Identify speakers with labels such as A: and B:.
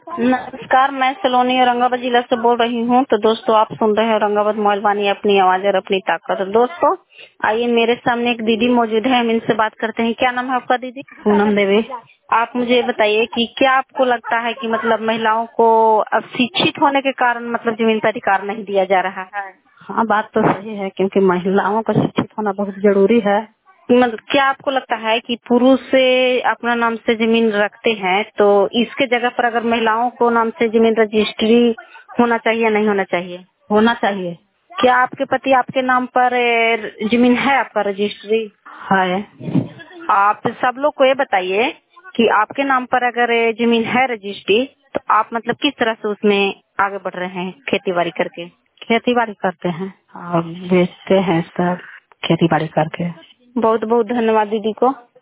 A: नमस्कार, मैं सलोनी औरंगाबाद जिला से बोल रही हूँ। तो दोस्तों, आप सुन रहे हैं औरंगाबाद मोबाइल वाणी, अपनी आवाज और अपनी ताकत। तो दोस्तों, आइए, मेरे सामने एक दीदी मौजूद है, हम इनसे बात करते हैं। क्या नाम है आपका दीदी?
B: पूनम देवी।
A: आप मुझे ये बताइए कि क्या आपको लगता है कि मतलब महिलाओं को अब शिक्षित होने के कारण मतलब जमीन का अधिकार नहीं दिया जा रहा है?
B: हाँ, बात तो सही है, क्योंकि महिलाओं का शिक्षित होना बहुत जरूरी है।
A: मतलब क्या आपको लगता है कि पुरुष से अपना नाम से जमीन रखते हैं, तो इसके जगह पर अगर महिलाओं को नाम से जमीन रजिस्ट्री होना चाहिए या नहीं होना चाहिए?
B: होना चाहिए।
A: क्या आपके पति आपके नाम पर जमीन है, आपका रजिस्ट्री?
B: है।
A: आप सब लोग को ये बताइए कि आपके नाम पर अगर जमीन है रजिस्ट्री, तो आप मतलब किस तरह से उसमें आगे बढ़ रहे हैं खेती बाड़ी करके?
B: खेती बाड़ी करते हैं और बेचते हैं सब खेती बाड़ी करके।
A: बहुत बहुत धन्यवाद दीदी को।